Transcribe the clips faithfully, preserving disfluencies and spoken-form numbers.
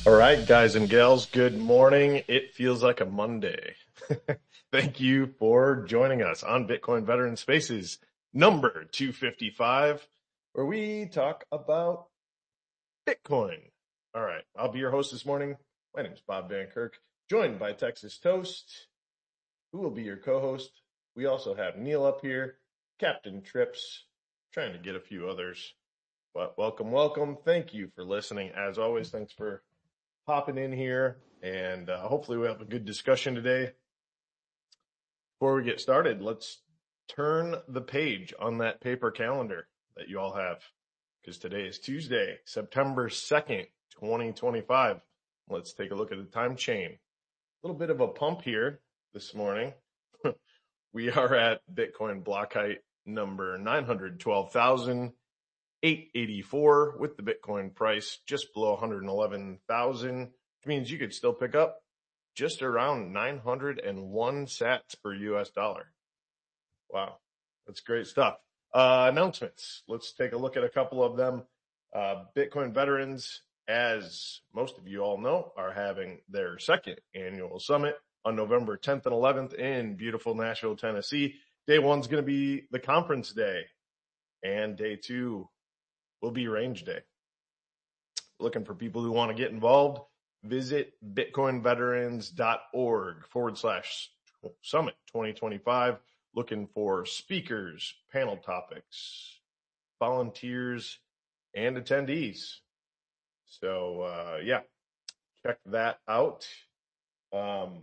All right, guys and gals, good morning. It feels like a Monday. Thank you for joining us on Bitcoin Veteran Spaces number two fifty-five, where we talk about Bitcoin. All right, I'll be your host this morning. My name is Bob Van Kirk, joined by Texas Toast, who will be your co-host. We also have Neil up here, Captain Trips, trying to get a few others. But welcome, welcome. Thank you for listening. As always, thanks for popping in here, and uh, hopefully we have a good discussion today. Before we get started, let's turn the page on that paper calendar that you all have, because today is Tuesday, September second, twenty twenty-five. Let's take a look at the time chain. A little bit of a pump here this morning. We are at Bitcoin block height number nine hundred twelve thousand eight hundred eighty-four with the Bitcoin price just below one hundred eleven thousand, which means you could still pick up just around nine hundred one sats per U S dollar. Wow, that's great stuff. Uh, announcements. Let's take a look at a couple of them. Uh, Bitcoin veterans, as most of you all know, are having their second annual summit on November tenth and eleventh in beautiful Nashville, Tennessee. Day one's going to be the conference day, and day two will be range day. Looking for people who want to get involved, visit bitcoinveterans.org forward slash summit twenty twenty-five. Looking for speakers, panel topics, volunteers, and attendees. So, uh, yeah, check that out. Um,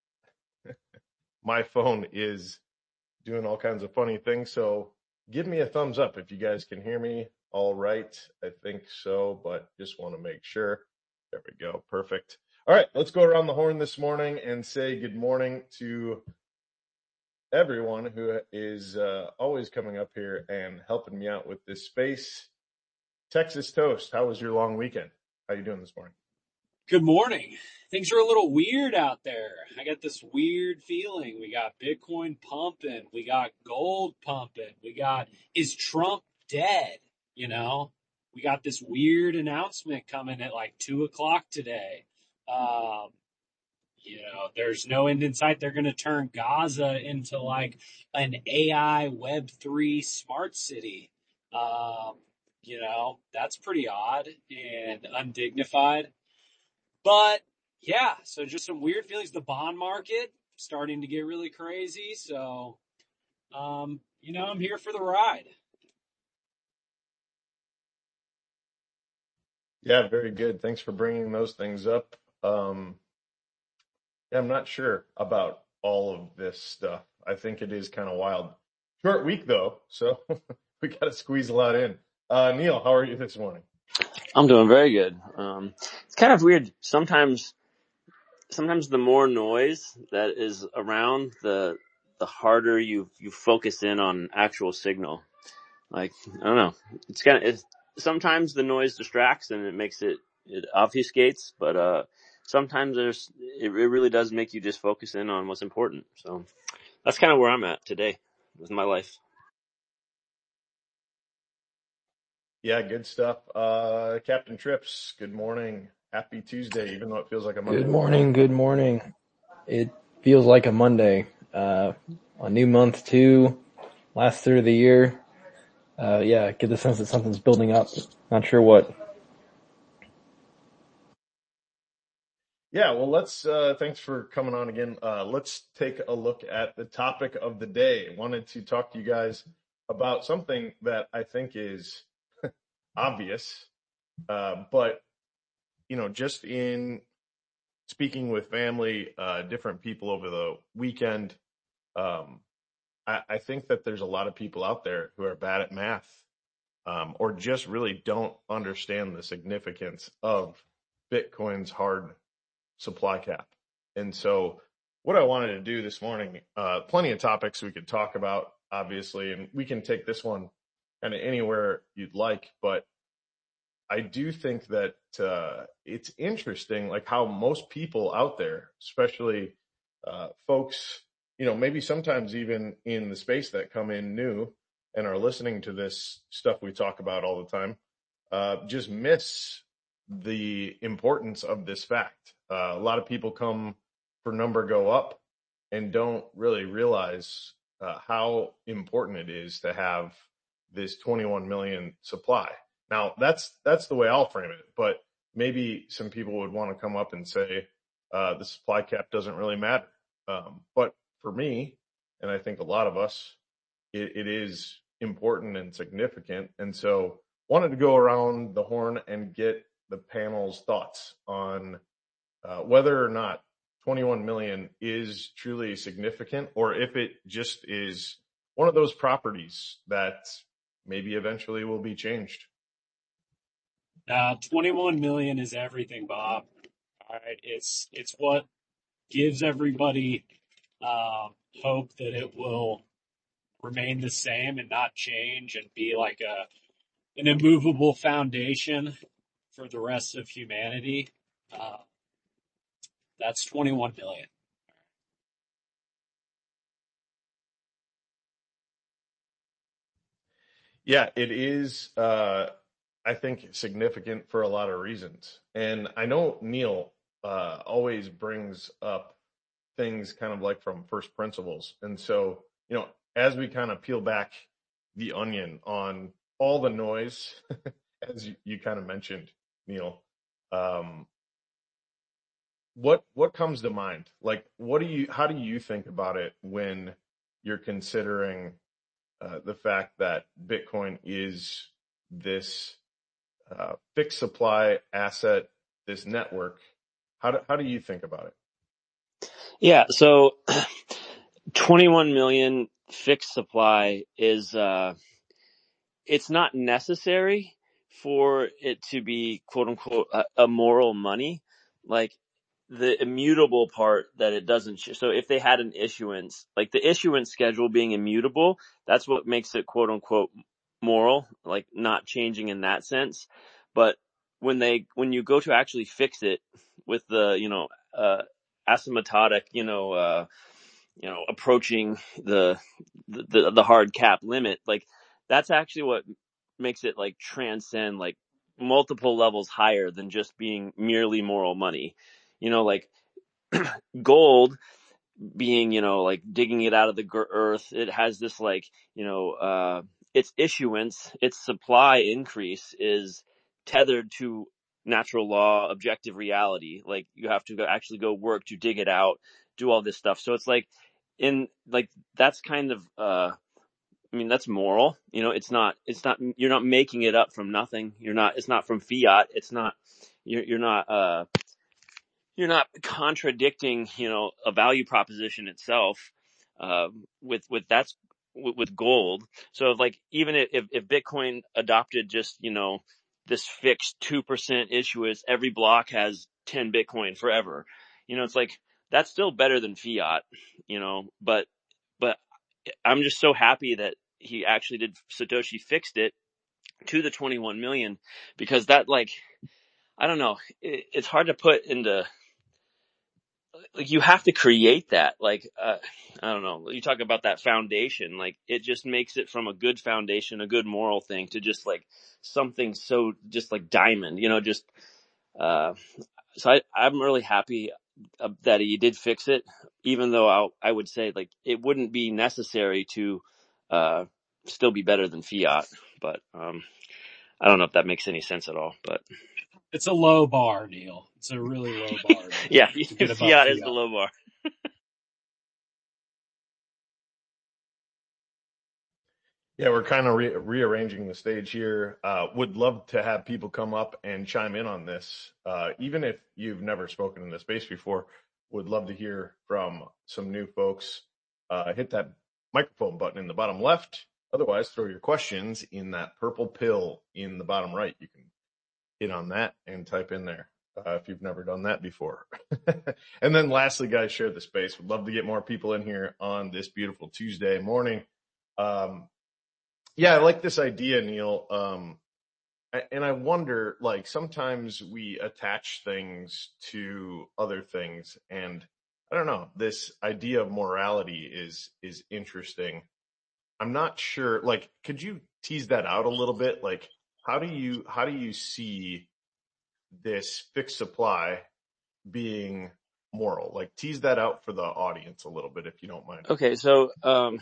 my phone is doing all kinds of funny things. So give me a thumbs up if you guys can hear me. All right, I think so, but just want to make sure. There we go. Perfect. All right, let's go around the horn this morning and say good morning to everyone who is uh, always coming up here and helping me out with this space. Texas Toast, how was your long weekend? How you doing this morning? Good morning. Things are a little weird out there. I got this weird feeling. We got Bitcoin pumping. We got gold pumping. We got, is Trump dead? You know, we got this weird announcement coming at like two o'clock today. Um, you know, there's no end in sight. They're going to turn Gaza into like an A I Web three smart city. Um, you know, that's pretty odd and undignified. But yeah, so just some weird feelings. The bond market starting to get really crazy. So, um, you know, I'm here for the ride. Yeah, very good. Thanks for bringing those things up. Um, yeah, I'm not sure about all of this stuff. I think it is kind of wild. Short week though, so we got to squeeze a lot in. Uh, Neil, how are you this morning? I'm doing very good. Um, it's kind of weird. Sometimes, sometimes the more noise that is around, the the harder you you focus in on actual signal. Like, I don't know. It's kind of it's, sometimes the noise distracts and it makes it it obfuscates, but uh, sometimes there's it, it really does make you just focus in on what's important. So that's kind of where I'm at today with my life. Yeah, good stuff. Uh, Captain Trips, good morning. Happy Tuesday, even though it feels like a Monday. Good morning, good morning. It feels like a Monday. Uh, a new month too, last third of the year. Uh, yeah, get the sense that something's building up. Not sure what. Yeah, well, let's, uh, thanks for coming on again. Uh, let's take a look at the topic of the day. Wanted to talk to you guys about something that I think is obvious, uh, but, you know, just in speaking with family, uh, different people over the weekend, um, I, I think that there's a lot of people out there who are bad at math, um, or just really don't understand the significance of Bitcoin's hard supply cap. And so what I wanted to do this morning, uh, plenty of topics we could talk about, obviously, and we can take this one kind of anywhere you'd like, but I do think that uh, it's interesting, like how most people out there, especially uh, folks, you know, maybe sometimes even in the space that come in new and are listening to this stuff we talk about all the time, uh, just miss the importance of this fact. Uh, a lot of people come for number go up and don't really realize uh, how important it is to have this twenty-one million supply. Now, that's that's the way I'll frame it, but maybe some people would want to come up and say uh, the supply cap doesn't really matter. Um, but for me, and I think a lot of us, it, it is important and significant. And so wanted to go around the horn and get the panel's thoughts on uh, whether or not twenty-one million is truly significant, or if it just is one of those properties that maybe eventually will be changed. Uh, twenty-one million is everything, Bob. All right, it's it's what gives everybody uh, hope that it will remain the same and not change and be like a an immovable foundation for the rest of humanity. Uh, that's twenty-one million. Yeah, it is, uh, I think, significant for a lot of reasons. And I know Neil uh, always brings up things kind of like from first principles. And so, you know, as we kind of peel back the onion on all the noise, as you, you kind of mentioned, Neil, um, what what comes to mind? Like, what do you, how do you think about it when you're considering uh, the fact that Bitcoin is this uh, fixed supply asset, this network? How do, how do you think about it? Yeah, so twenty-one million fixed supply is uh it's not necessary for it to be quote unquote a, a moral money. Like the immutable part that it doesn't sh- so if they had an issuance, like the issuance schedule being immutable, that's what makes it quote unquote moral, like not changing in that sense. But when they when you go to actually fix it with the, you know, uh asymptotic, you know, uh you know, approaching the, the, the hard cap limit, like that's actually what makes it like transcend like multiple levels higher than just being merely moral money. You know, like gold being, you know, like digging it out of the earth, it has this like, you know, uh, its issuance, its supply increase is tethered to natural law, objective reality. Like you have to go actually go work to dig it out, do all this stuff. So it's like in like, that's kind of, uh, I mean, that's moral, you know, it's not, it's not, you're not making it up from nothing. You're not, it's not from fiat. It's not, you're, you're not, uh, you're not contradicting, you know, a value proposition itself, uh, with, with that's with, with gold. So if like, even if, if Bitcoin adopted just, you know, this fixed two percent issuance, every block has ten Bitcoin forever, you know, it's like, that's still better than fiat, you know, but, but I'm just so happy that he actually did, Satoshi fixed it to the twenty-one million, because that like, I don't know, it, it's hard to put into, like you have to create that. Like, uh, I don't know, you talk about that foundation, like it just makes it from a good foundation, a good moral thing, to just like something so just like diamond, you know, just, uh, so I, I'm really happy uh, that he did fix it, even though I, I would say like it wouldn't be necessary to, uh, still be better than fiat. But, um, I don't know if that makes any sense at all, but It's a low bar, Neil. It's a really low bar to, yeah, to get above fiat is fiat. the low bar. Yeah, we're kind of re- rearranging the stage here. Uh, would love to have people come up and chime in on this. Uh, even if you've never spoken in this space before, would love to hear from some new folks. Uh, hit that microphone button in the bottom left. Otherwise, throw your questions in that purple pill in the bottom right. You can hit on that and type in there uh, if you've never done that before. And then lastly, guys, share the space. Would love to get more people in here on this beautiful Tuesday morning. Um, Yeah, I like this idea, Neil. Um, a- and I wonder, like, sometimes we attach things to other things, and I don't know, this idea of morality is is interesting. I'm not sure, like, could you tease that out a little bit? Like, how do you how do you see this fixed supply being moral? Like, tease that out for the audience a little bit, if you don't mind. Okay, so um,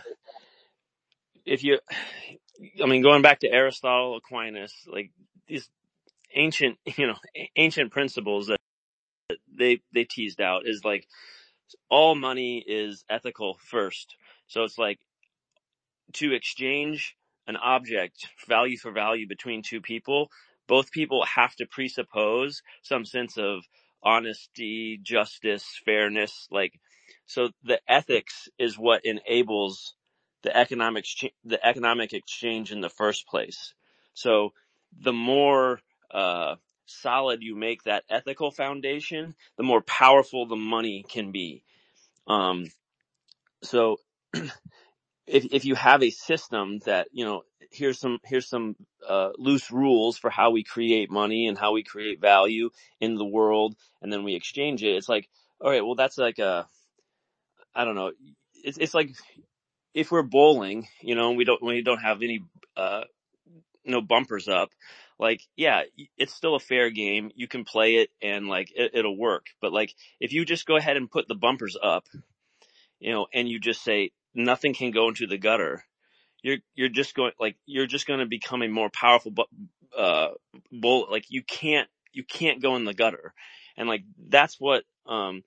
if you, I mean, going back to Aristotle, Aquinas, like these ancient, you know, ancient principles that they they teased out is like all money is ethical first. So it's like to exchange an object value for value between two people, both people have to presuppose some sense of honesty, justice, fairness. Like, so the ethics is what enables the economic the economic exchange in the first place. So the more uh, solid you make that ethical foundation, the more powerful the money can be. Um, so if if you have a system that, you know, here's some here's some uh, loose rules for how we create money and how we create value in the world, and then we exchange it. It's like, all right, well, that's like a, I don't know. It's it's like if we're bowling, you know, and we don't we don't have any uh no bumpers up. Like, yeah, it's still a fair game. You can play it and like it, it'll work. But like if you just go ahead and put the bumpers up, you know, and you just say nothing can go into the gutter, you're you're just going like you're just going to become a more powerful uh bull. Like you can't you can't go in the gutter, and like that's what um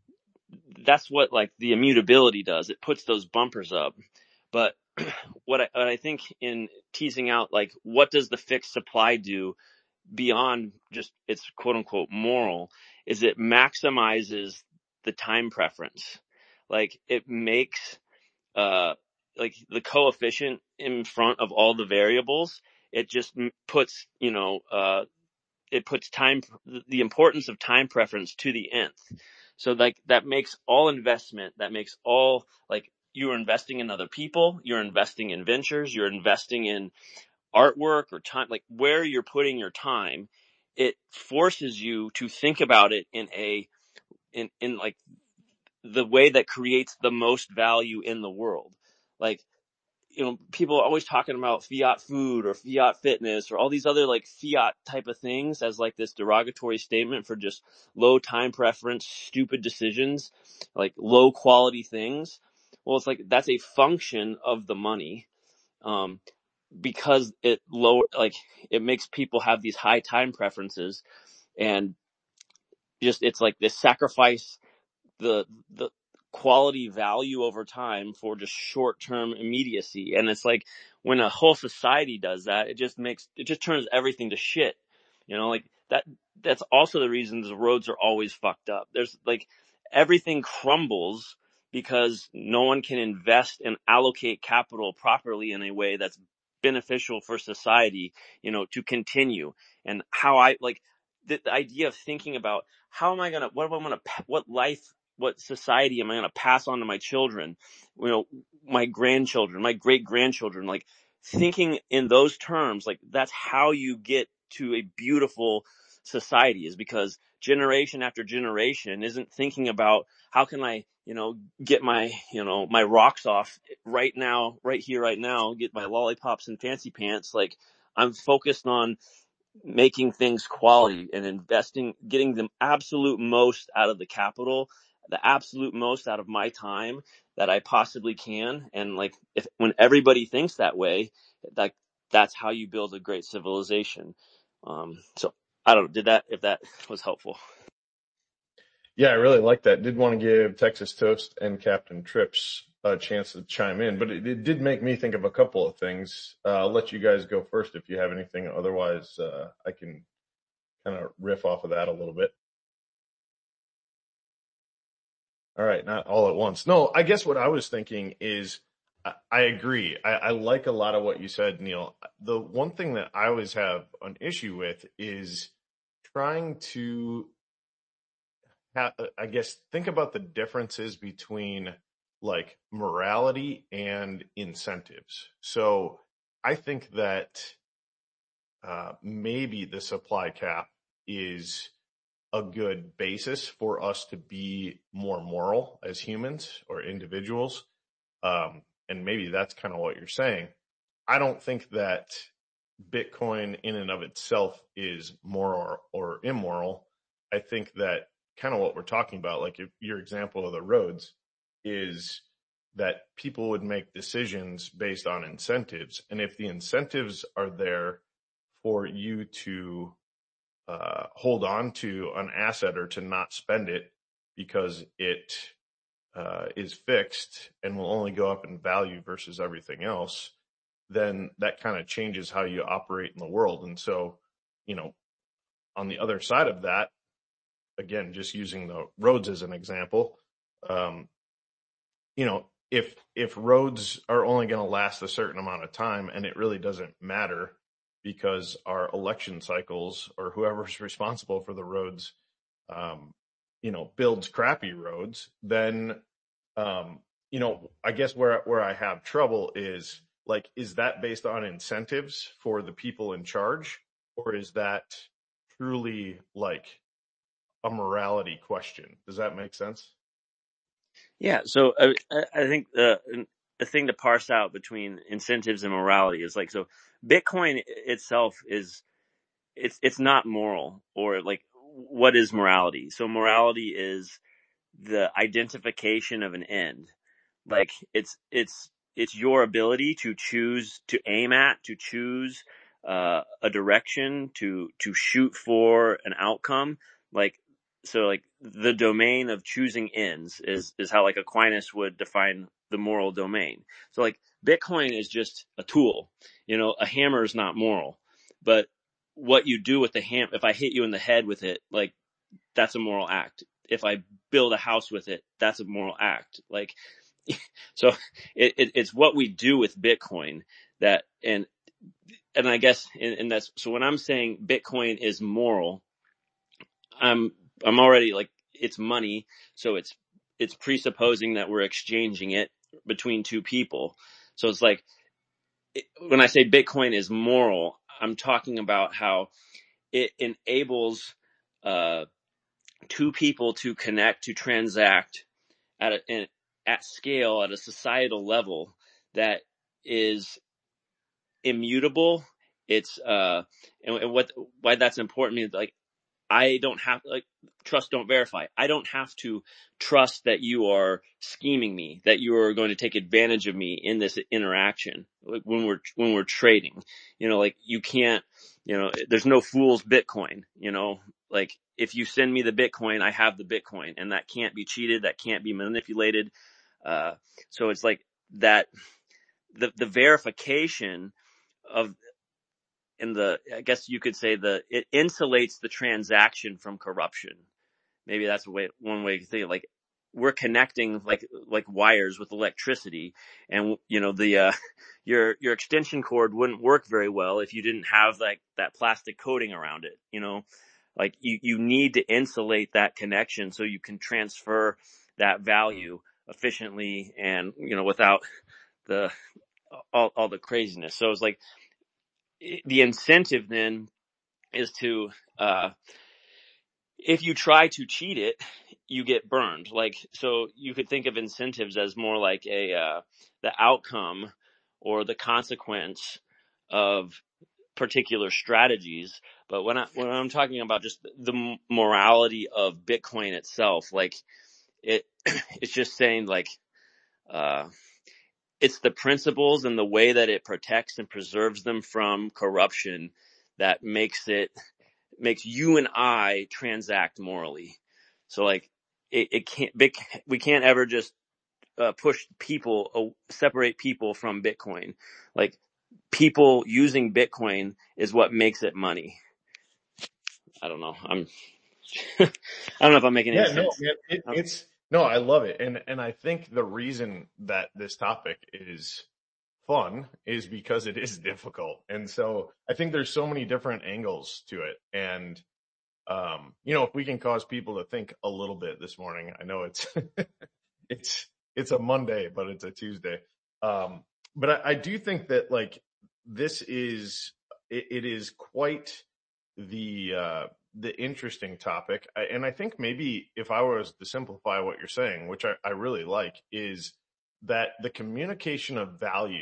that's what like the immutability does. It puts those bumpers up. But what I, what I think in teasing out like what does the fixed supply do beyond just its quote unquote moral is it maximizes the time preference. Like it makes uh like the coefficient in front of all the variables, it just puts, you know, uh it puts time, the importance of time preference to the nth. So like that makes all investment, that makes all, like you're investing in other people, you're investing in ventures, you're investing in artwork or time, like where you're putting your time, it forces you to think about it in a in in like the way that creates the most value in the world. Like, you know, people are always talking about fiat food or fiat fitness or all these other like fiat type of things as like this derogatory statement for just low time preference, stupid decisions, like low quality things. Well, it's like that's a function of the money. Um, because it lower, like it makes people have these high time preferences, and just, it's like this sacrifice the the quality value over time for just short-term immediacy. And it's like when a whole society does that, it just makes it just turns everything to shit. You know, like that that's also the reason the roads are always fucked up. There's like everything crumbles because no one can invest and allocate capital properly in a way that's beneficial for society, you know, to continue. And how I like the, the idea of thinking about how am I going to, what am I going to, what life, what society am I going to pass on to my children, you know, my grandchildren, my great grandchildren, like thinking in those terms, like that's how you get to a beautiful society, is because generation after generation isn't thinking about how can I, you know, get my, you know, my rocks off right now, right here, right now, get my lollipops and fancy pants. Like I'm focused on making things quality and investing, getting the absolute most out of the capital, the absolute most out of my time that I possibly can. And like, if, when everybody thinks that way, like that's how you build a great civilization. Um, so I don't know, did that, if that was helpful. Yeah, I really like that. Did want to give Texas Toast and Captain Trips a chance to chime in, but it, it did make me think of a couple of things. Uh, I'll let you guys go first if you have anything. Otherwise, uh, I can kind of riff off of that a little bit. All right, not all at once. No, I guess what I was thinking is I, I agree. I, I like a lot of what you said, Neil. The one thing that I always have an issue with is trying to I guess think about the differences between like morality and incentives. So I think that uh, maybe the supply cap is a good basis for us to be more moral as humans or individuals. Um, and maybe that's kind of what you're saying. I don't think that Bitcoin in and of itself is moral or immoral. I think that kind of what we're talking about, like if your example of the roads, is that people would make decisions based on incentives. And if the incentives are there for you to uh, hold on to an asset or to not spend it because it uh, is fixed and will only go up in value versus everything else, then that kind of changes how you operate in the world. And so, you know, on the other side of that, again, just using the roads as an example, um, you know, if if roads are only going to last a certain amount of time and it really doesn't matter because our election cycles or whoever's responsible for the roads, um, you know, builds crappy roads, then, um, you know, I guess where where I have trouble is like, is that based on incentives for the people in charge, or is that truly like a morality question? Does that make sense? Yeah. So I, I think the the thing to parse out between incentives and morality is like, so Bitcoin itself is, it's it's not moral, or like, what is morality? So morality is the identification of an end. Like it's it's it's your ability to choose, to aim at, to choose uh, a direction, to to shoot for an outcome. Like, so like the domain of choosing ends is is how like Aquinas would define the moral domain. So like Bitcoin is just a tool. You know, a hammer is not moral, but what you do with the ham, if I hit you in the head with it, like that's a moral act. If I build a house with it, that's a moral act. Like, so it, it, it's what we do with Bitcoin that, and, and I guess, and, and that's, so when I'm saying Bitcoin is moral, I'm, I'm already like, it's money. So it's, it's presupposing that we're exchanging it between two people. So it's like, it, when I say Bitcoin is moral, I'm talking about how it enables, uh, two people to connect, to transact at a, at scale, at a societal level that is immutable. It's uh, and, and what why that's important means, like, I don't have, like, trust don't verify. I don't have to trust that you are scheming me, that you are going to take advantage of me in this interaction. Like when we're when we're trading, you know, like you can't, you know, there's no fool's Bitcoin. You know, like if you send me the Bitcoin, I have the Bitcoin, and that can't be cheated, that can't be manipulated. Uh, so it's like that, the the verification of, and the, I guess you could say, the, it insulates the transaction from corruption. Maybe that's a way, one way to think of, like, we're connecting like, like wires with electricity, and, you know, the, uh, your, your extension cord wouldn't work very well if you didn't have like that plastic coating around it, you know, like you, you need to insulate that connection so you can transfer that value efficiently and, you know, without the, all, all the craziness. So it's like, the incentive then is to, uh, if you try to cheat it, you get burned. Like, so you could think of incentives as more like a, uh, the outcome or the consequence of particular strategies. But when I, when I'm talking about just the morality of Bitcoin itself, like it, it's just saying like, uh, it's the principles and the way that it protects and preserves them from corruption that makes it, makes you and I transact morally. So like it, it can't, we can't ever just uh, push people, uh, separate people from Bitcoin. Like people using Bitcoin is what makes it money. I don't know. I'm, I don't know if I'm making any Yeah, no, sense. man, it, it's no, I love it, and and I think the reason that this topic is fun is because it is difficult, and so I think there's so many different angles to it, and um, you know, if we can cause people to think a little bit this morning, I know it's it's it's a Monday, but it's a Tuesday. Um, but I, I do think that like this is it, it is quite the uh, the interesting topic, I, and I think maybe if I was to simplify what you're saying, which I, I really like, is that the communication of value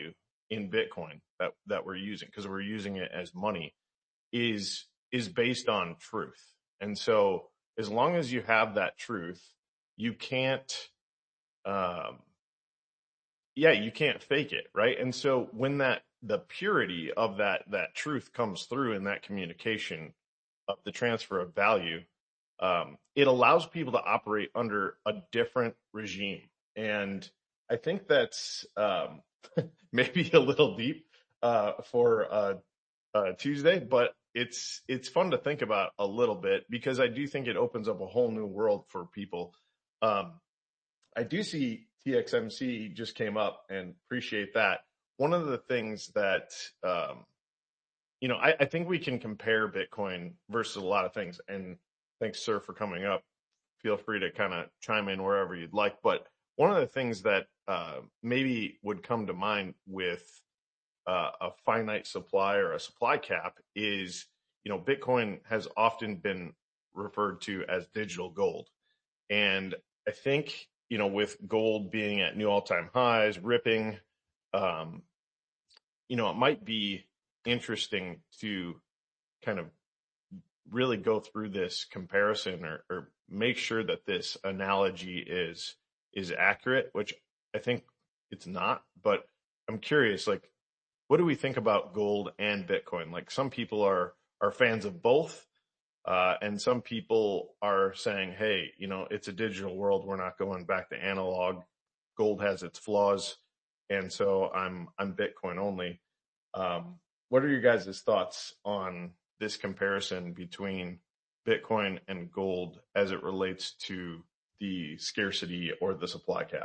in Bitcoin that, that we're using, because we're using it as money, is, is based on truth. And so as long as you have that truth, you can't, um, yeah, you can't fake it, right? And so when that, the purity of that, that truth comes through in that communication of the transfer of value, um, it allows people to operate under a different regime. And I think that's, um, maybe a little deep, uh, for, uh, uh, Tuesday, but it's, it's fun to think about a little bit, because I do think it opens up a whole new world for people. Um, I do see T X M C just came up, and appreciate that. One of the things that, um, you know, I, I think we can compare Bitcoin versus a lot of things. And thanks, sir, for coming up. Feel free to kind of chime in wherever you'd like. But one of the things that uh, maybe would come to mind with uh, a finite supply or a supply cap is, you know, Bitcoin has often been referred to as digital gold. And I think, you know, with gold being at new all-time highs, ripping, um, you know, it might be interesting to kind of really go through this comparison, or, or make sure that this analogy is, is accurate, which I think it's not, but I'm curious, like, what do we think about gold and Bitcoin? Like, some people are, are fans of both. Uh, and some people are saying, hey, you know, it's a digital world. We're not going back to analog. Gold has its flaws. And so I'm, I'm Bitcoin only. Um, what are your guys' thoughts on this comparison between Bitcoin and gold as it relates to the scarcity or the supply cap?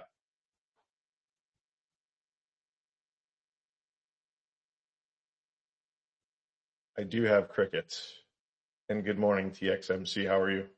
I do have crickets. And good morning, T X M C. How are you?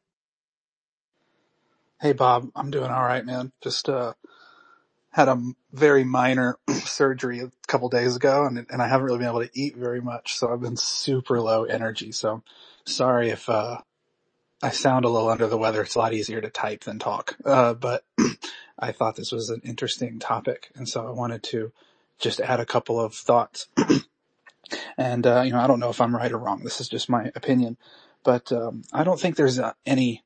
Hey, Bob. I'm doing all right, man. Just uh, had a very minor surgery a couple days ago, and and I haven't really been able to eat very much, so I've been super low energy. So sorry if uh, I sound a little under the weather. It's a lot easier to type than talk. Uh, but I thought this was an interesting topic, and so I wanted to just add a couple of thoughts. And uh, you know, I don't know if I'm right or wrong. This is just my opinion, but um, I don't think there's uh, any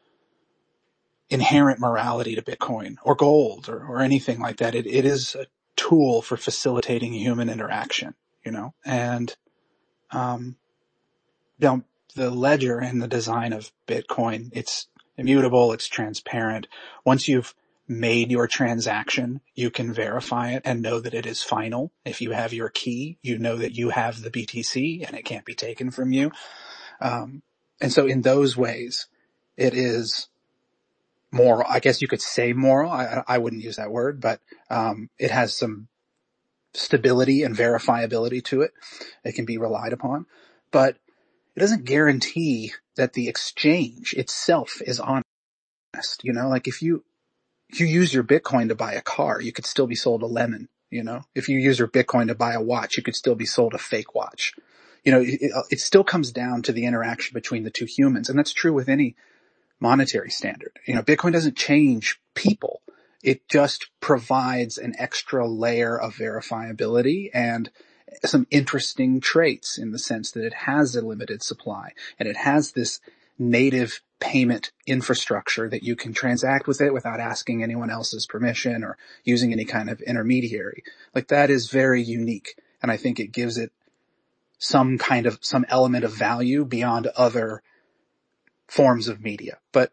inherent morality to Bitcoin or gold or, or anything like that. It, it is a tool for facilitating human interaction, you know, and, um, you know, the ledger and the design of Bitcoin, it's immutable, it's transparent. Once you've made your transaction, you can verify it and know that it is final. If you have your key, you know that you have the B T C and it can't be taken from you. Um, and so in those ways, it is moral. I guess you could say moral. I, I wouldn't use that word, but um, it has some stability and verifiability to it. It can be relied upon, but it doesn't guarantee that the exchange itself is honest. You know, like if you if you use your Bitcoin to buy a car, you could still be sold a lemon. You know, if you use your Bitcoin to buy a watch, you could still be sold a fake watch. You know, it, it still comes down to the interaction between the two humans, and that's true with any monetary standard. You know, Bitcoin doesn't change people. It just provides an extra layer of verifiability and some interesting traits in the sense that it has a limited supply and it has this native payment infrastructure that you can transact with it without asking anyone else's permission or using any kind of intermediary. Like, that is very unique. And I think it gives it some kind of, some element of value beyond other forms of media. But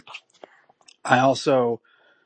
I also,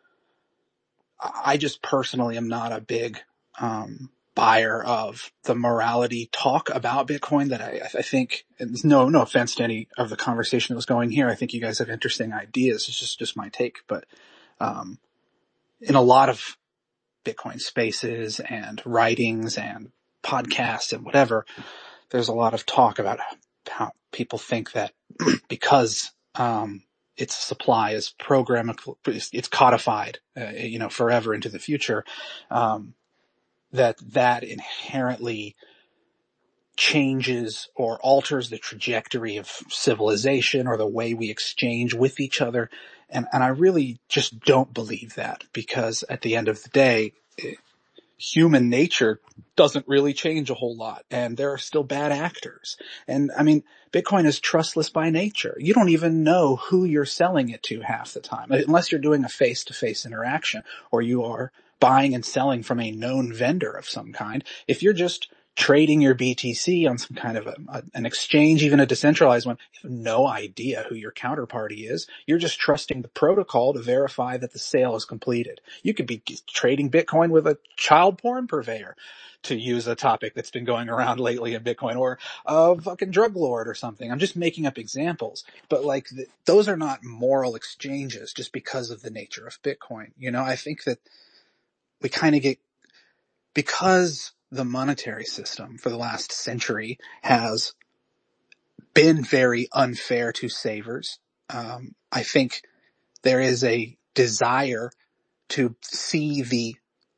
I just personally am not a big um, buyer of the morality talk about Bitcoin that I, I think, and no, no offense to any of the conversation that was going here. I think you guys have interesting ideas. It's just, just my take. But um, in a lot of Bitcoin spaces and writings and podcasts and whatever, there's a lot of talk about how people think that because um, its supply is programmable, it's codified, uh, you know, forever into the future, um, that that inherently changes or alters the trajectory of civilization or the way we exchange with each other. And, and I really just don't believe that, because at the end of the day, it, human nature doesn't really change a whole lot, and there are still bad actors. And I mean, Bitcoin is trustless by nature. You don't even know who you're selling it to half the time, unless you're doing a face-to-face interaction, or you are buying and selling from a known vendor of some kind. If you're just trading your B T C on some kind of a, a, an exchange, even a decentralized one, you have no idea who your counterparty is. You're just trusting the protocol to verify that the sale is completed. You could be trading Bitcoin with a child porn purveyor, to use a topic that's been going around lately in Bitcoin, or a fucking drug lord or something. I'm just making up examples, but like th- those are not moral exchanges just because of the nature of Bitcoin. You know, I think that we kind of get, because the monetary system for the last century has been very unfair to savers. Um, I think there is a desire to see the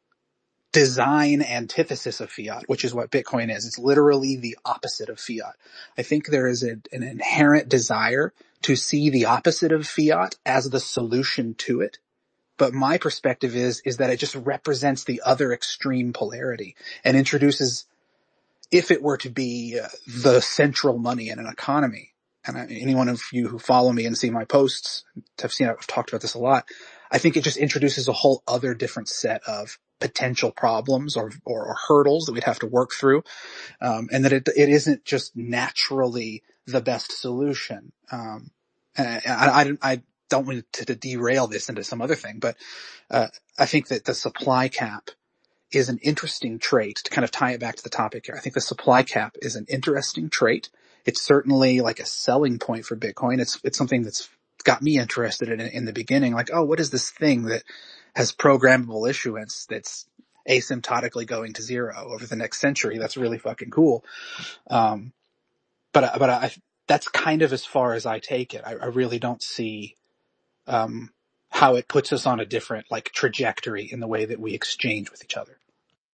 design antithesis of fiat, which is what Bitcoin is. It's literally the opposite of fiat. I think there is a, an inherent desire to see the opposite of fiat as the solution to it. But my perspective is, is that it just represents the other extreme polarity and introduces, if it were to be uh, the central money in an economy, and I, anyone of you who follow me and see my posts have seen, I've talked about this a lot, I think it just introduces a whole other different set of potential problems or, or, or hurdles that we'd have to work through, um, and that it, it isn't just naturally the best solution. Um, and I, I, I don't want to, to derail this into some other thing, but uh, I think that the supply cap is an interesting trait. To kind of tie it back to the topic here, I think the supply cap is an interesting trait. It's certainly like a selling point for Bitcoin. It's it's something that's got me interested in it in the beginning. Like, oh, what is this thing that has programmable issuance that's asymptotically going to zero over the next century? That's really fucking cool. Um, but but I, that's kind of as far as I take it. I, I really don't see um, how it puts us on a different like trajectory in the way that we exchange with each other.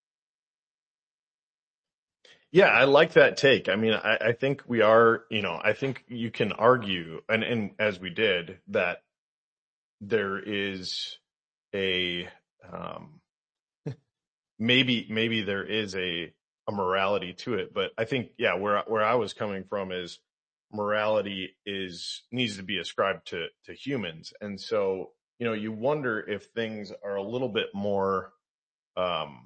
Yeah, I like that take. I mean, I, I think we are, you know, I think you can argue, and, and as we did, that there is a, um, maybe, maybe there is a, a morality to it, but I think, yeah, where, where I was coming from is morality is, needs to be ascribed to, to humans. And so, you know, you wonder if things are a little bit more, um,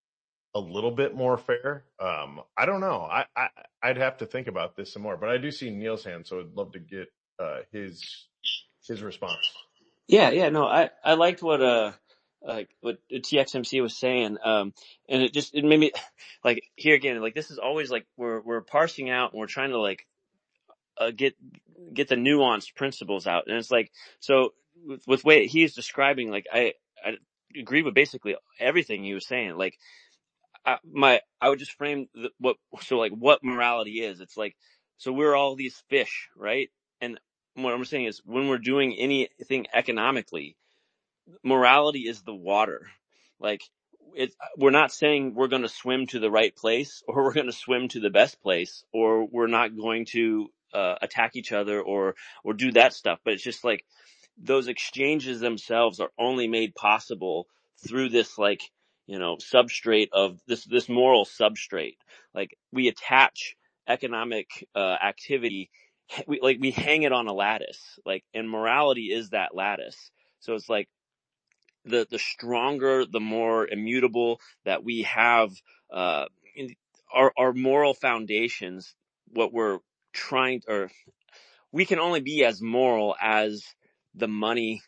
a little bit more fair. Um, I don't know. I, I, I'd have to think about this some more, but I do see Neil's hand, so I'd love to get, uh, his, his response. Yeah, yeah, no, I, I liked what, uh, like what T X M C was saying. Um, and it just, it made me like here again, like this is always like we're, we're parsing out and we're trying to like, uh, get, get the nuanced principles out. And it's like, so with, with way he's describing, like I, I agree with basically everything he was saying. Like, I, my, I would just frame the, what, so like what morality is. It's like, so we're all these fish, right? And what I'm saying is when we're doing anything economically, morality is the water. Like it, we're not saying we're going to swim to the right place or we're going to swim to the best place or we're not going to uh, attack each other or, or do that stuff. But it's just like those exchanges themselves are only made possible through this, like, you know, substrate of this, this moral substrate. Like we attach economic uh, activity, we, like we hang it on a lattice, like, and morality is that lattice. So it's like, the the stronger, the more immutable that we have uh, in our our moral foundations. What we're trying, or we can only be as moral as the money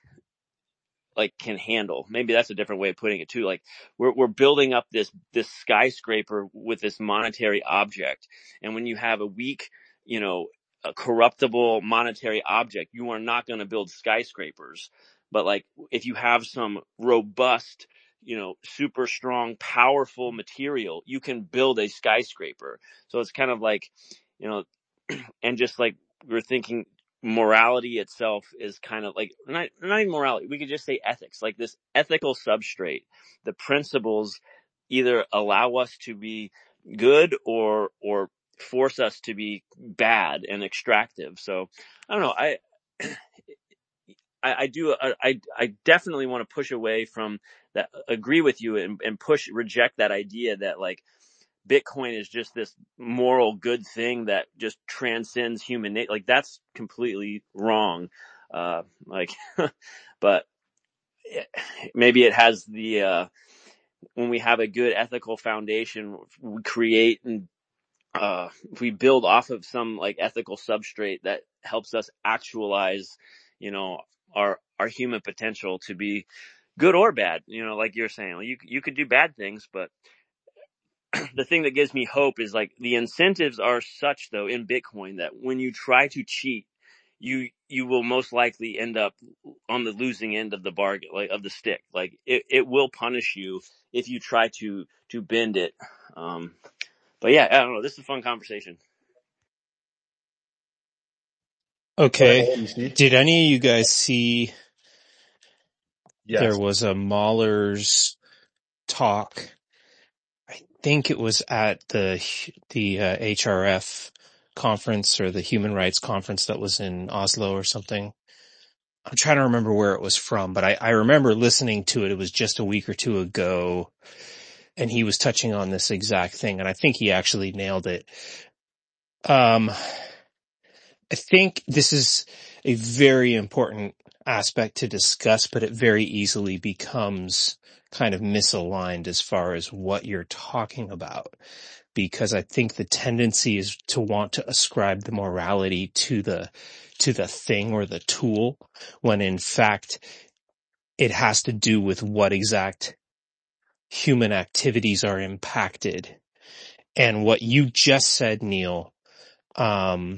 like can handle. Maybe that's a different way of putting it too. Like we're we're building up this this skyscraper with this monetary object, and when you have a weak, you know, a corruptible monetary object, you are not going to build skyscrapers. But like if you have some robust, you know, super strong, powerful material, you can build a skyscraper. So it's kind of like, you know, and just like we're thinking morality itself is kind of like not, not even morality. We could just say ethics, like this ethical substrate. The principles either allow us to be good or, or force us to be bad and extractive. So I don't know. I, I, I do, I, I, I definitely want to push away from that, agree with you and, and push, reject that idea that like Bitcoin is just this moral good thing that just transcends human nature. Like that's completely wrong. Uh, like, but it, maybe it has the, uh, when we have a good ethical foundation, we create and uh, we build off of some like ethical substrate that helps us actualize, you know, our, our human potential to be good or bad. You know, like you're saying, you, you could do bad things, but the thing that gives me hope is like the incentives are such though in Bitcoin that when you try to cheat, you, you will most likely end up on the losing end of the bargain, like of the stick. Like it, it will punish you if you try to, to bend it. Um, but yeah, I don't know. This is a fun conversation. Okay. C C. Did any of you guys see Yes. there was a Mahler's talk? I think it was at the the uh, H R F conference or the Human Rights Conference that was in Oslo or something. I'm trying to remember where it was from, but I, I remember listening to it. It was just a week or two ago, and he was touching on this exact thing, and I think he actually nailed it. Um, I think this is a very important aspect to discuss, but it very easily becomes kind of misaligned as far as what you're talking about, because I think the tendency is to want to ascribe the morality to the, to the thing or the tool, when in fact it has to do with what exact human activities are impacted. And what you just said, Neil, um,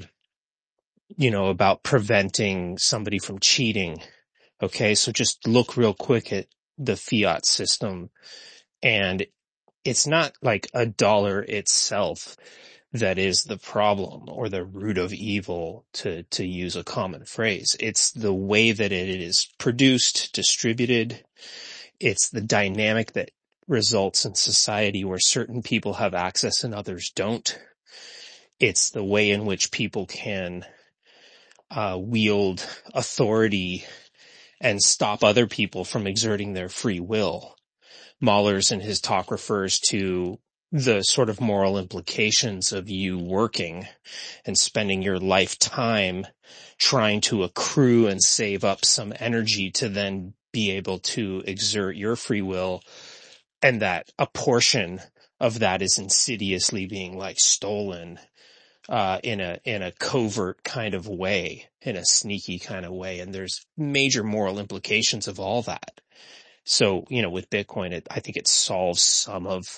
you know, about preventing somebody from cheating. Okay. So just look real quick at the fiat system, and it's not like a dollar itself that is the problem or the root of evil, to, to use a common phrase. It's the way that it is produced, distributed. It's the dynamic that results in society where certain people have access and others don't. It's the way in which people can Uh, wield authority and stop other people from exerting their free will. Mahler's in his talk refers to the sort of moral implications of you working and spending your lifetime trying to accrue and save up some energy to then be able to exert your free will, and that a portion of that is insidiously being like stolen uh, in a, in a covert kind of way, in a sneaky kind of way. And there's major moral implications of all that. So, you know, with Bitcoin, it, I think it solves some of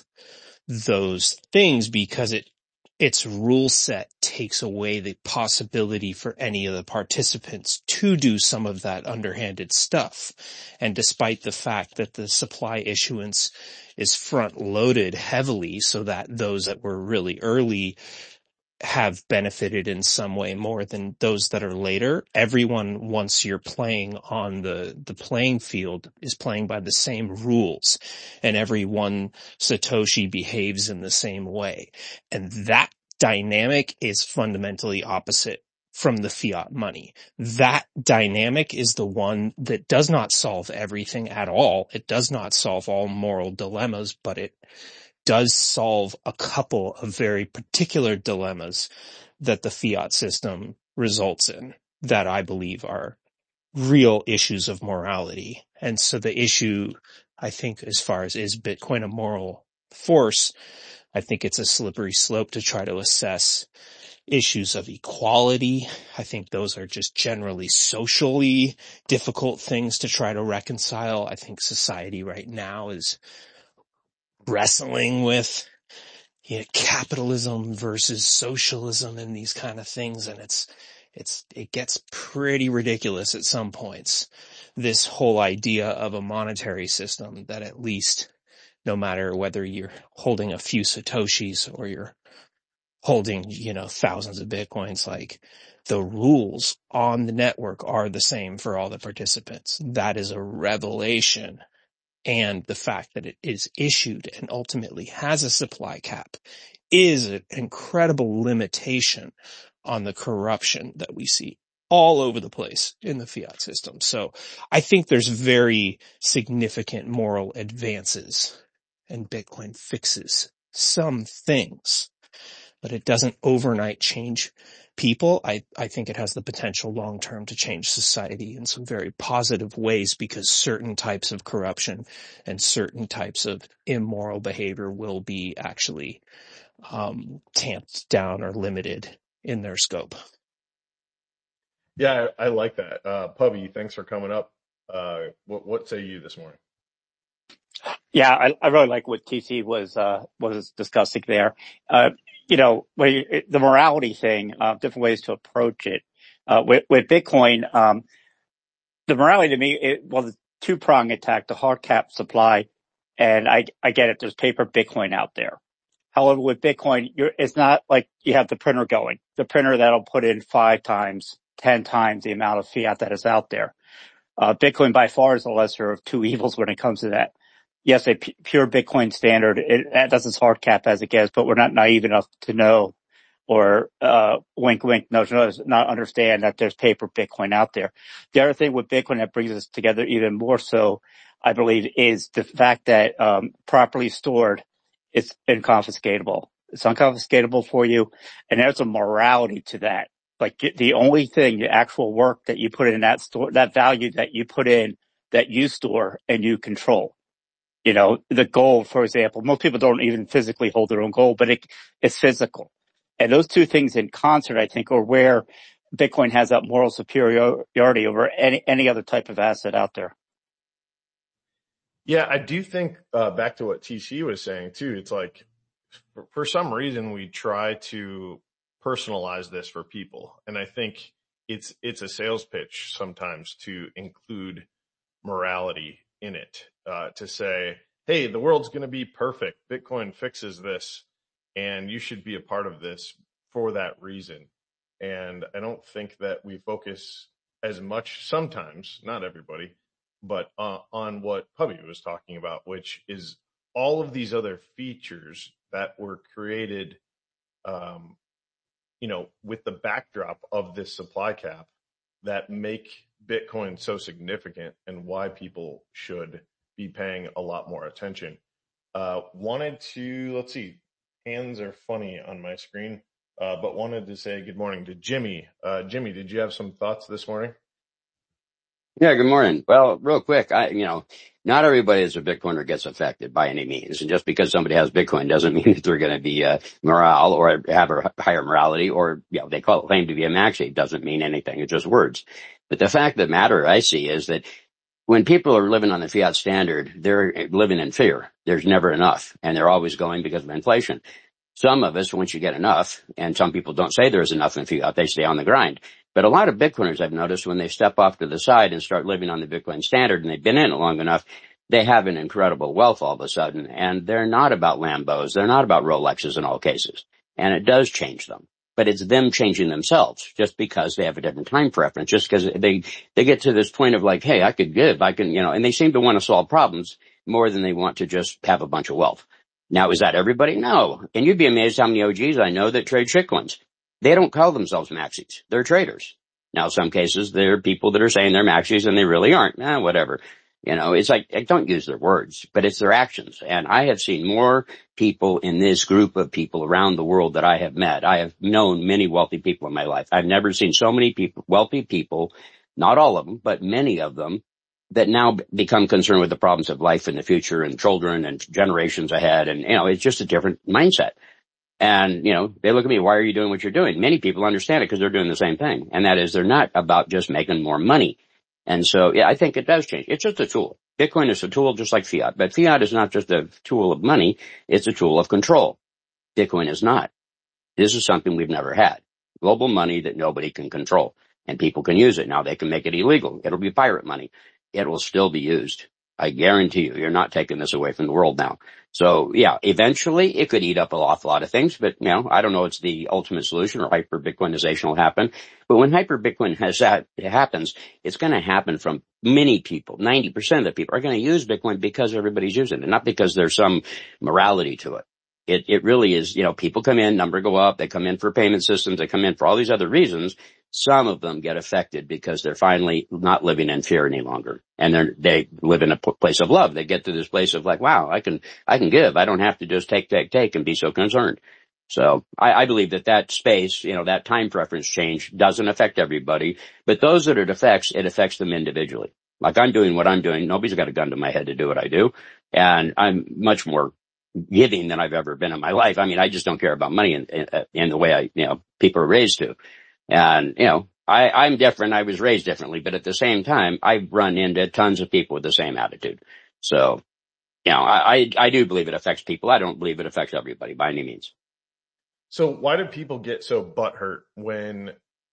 those things because it, its rule set takes away the possibility for any of the participants to do some of that underhanded stuff. And despite the fact that the supply issuance is front loaded heavily so that those that were really early have benefited in some way more than those that are later. Everyone, once you're playing on the, the playing field, is playing by the same rules, and every one Satoshi behaves in the same way. And that dynamic is fundamentally opposite from the fiat money. That dynamic is the one that does not solve everything at all. It does not solve all moral dilemmas, but it does solve a couple of very particular dilemmas that the fiat system results in that I believe are real issues of morality. And so the issue, I think, as far as is Bitcoin a moral force, I think it's a slippery slope to try to assess issues of equality. I think those are just generally socially difficult things to try to reconcile. I think society right now is wrestling with, you know, capitalism versus socialism and these kind of things. And it's, it's, it gets pretty ridiculous at some points. This whole idea of a monetary system that at least, no matter whether you're holding a few Satoshis or you're holding, you know, thousands of Bitcoins, like the rules on the network are the same for all the participants. That is a revelation. And the fact that it is issued and ultimately has a supply cap is an incredible limitation on the corruption that we see. all over the place in the fiat system. So I think there's very significant moral advances, and Bitcoin fixes some things, but it doesn't overnight change people. I, I think it has the potential long term to change society in some very positive ways, because certain types of corruption and certain types of immoral behavior will be actually um, tamped down or limited in their scope. Yeah, I, I like that. Uh, Pubby, thanks for coming up. Uh, what, what say you this morning? Yeah, I, I really like what T C was, uh, was discussing there. Uh, you know, the morality thing, uh, different ways to approach it. Uh, with, with Bitcoin, um, the morality to me, it was a two-prong attack, the hard cap supply. And I, I get it. There's paper Bitcoin out there. However, with Bitcoin, you're, it's not like you have the printer going, the printer that'll put in five times, ten times the amount of fiat that is out there. Uh, Bitcoin by far is the lesser of two evils when it comes to that. Yes, a p- pure Bitcoin standard, it, that's as hard cap as it gets, but we're not naive enough to know, or, uh, wink, wink, no, no, not understand that there's paper Bitcoin out there. The other thing with Bitcoin that brings us together even more so, I believe, is the fact that, um, properly stored, it's inconfiscatable. It's unconfiscatable for you, and there's a morality to that. Like the only thing, the actual work that you put in that store, that value that you put in, that you store and you control. You know, the gold, for example, most people don't even physically hold their own gold, but it, it's physical. And those two things in concert, I think, are where Bitcoin has that moral superiority over any, any other type of asset out there. Yeah, I do think, uh, back to what T C was saying too, it's like, for, for some reason we try to personalize this for people. And I think it's, it's a sales pitch sometimes to include morality in it, uh, to say, hey, the world's going to be perfect. Bitcoin fixes this and you should be a part of this for that reason. And I don't think that we focus as much sometimes, not everybody, but uh, on what Pubby was talking about, which is all of these other features that were created, um, you know, with the backdrop of this supply cap that make Bitcoin so significant and why people should be paying a lot more attention. Uh, wanted to, let's see, hands are funny on my screen, uh, but wanted to say good morning to Jimmy. Uh, Jimmy, did you have some thoughts this morning? Yeah, good morning. Well, real quick, I, you know, not everybody that's a Bitcoiner gets affected by any means. And just because somebody has Bitcoin doesn't mean that they're going to be, uh, morale or have a higher morality, or, you know, they call it claim to be a maxi. It doesn't mean anything. It's just words. But the fact of the matter I see is that when people are living on the fiat standard, they're living in fear. There's never enough, and they're always going because of inflation. Some of us, once you get enough, and some people don't say there's enough in fiat, they stay on the grind. But a lot of Bitcoiners, I've noticed, when they step off to the side and start living on the Bitcoin standard, and they've been in it long enough, they have an incredible wealth all of a sudden. And they're not about Lambos. They're not about Rolexes in all cases. And it does change them. But it's them changing themselves just because they have a different time preference, just because they, they get to this point of like, hey, I could give, I can, you know, and they seem to want to solve problems more than they want to just have a bunch of wealth. Now, is that everybody? No. And you'd be amazed how many O Gs I know that trade shitcoins. They don't call themselves maxis. They're traders. Now, some cases, there are people that are saying they're maxis and they really aren't. Eh, whatever. You know, it's like, I don't use their words, but it's their actions. And I have seen more people in this group of people around the world that I have met. I have known many wealthy people in my life. I've never seen so many people, wealthy people, not all of them, but many of them, that now become concerned with the problems of life in the future and children and generations ahead. And, you know, it's just a different mindset. And, you know, they look at me, why are you doing what you're doing? Many people understand it because they're doing the same thing. And that is, they're not about just making more money. And so, yeah, I think it does change. It's just a tool. Bitcoin is a tool just like fiat, but fiat is not just a tool of money. It's a tool of control. Bitcoin is not. This is something we've never had. Global money that nobody can control, and people can use it. Now they can make it illegal. It'll be pirate money. It will still be used. I guarantee you, you're not taking this away from the world now. So yeah, eventually it could eat up an awful lot of things, but you know, I don't know it's the ultimate solution or hyper Bitcoinization will happen. But when hyper Bitcoin has that, it happens, it's going to happen from many people. ninety percent of the people are going to use Bitcoin because everybody's using it, not because there's some morality to it. It, it really is, you know, people come in, number go up, they come in for payment systems, they come in for all these other reasons. some of them get affected because they're finally not living in fear any longer. And they're, they live in a p- place of love. They get to this place of like, wow, I can, I can give. I don't have to just take, take, take and be so concerned. So I, I believe that that space, you know, that time preference change doesn't affect everybody, but those that it affects, it affects them individually. Like I'm doing what I'm doing. Nobody's got a gun to my head to do what I do. And I'm much more giving than I've ever been in my life. I mean, I just don't care about money in, in, in the way I, you know, people are raised to. And, you know, I, I'm different. I was raised differently, but at the same time, I've run into tons of people with the same attitude. So, you know, I, I, I do believe it affects people. I don't believe it affects everybody by any means. So why do people get so butthurt when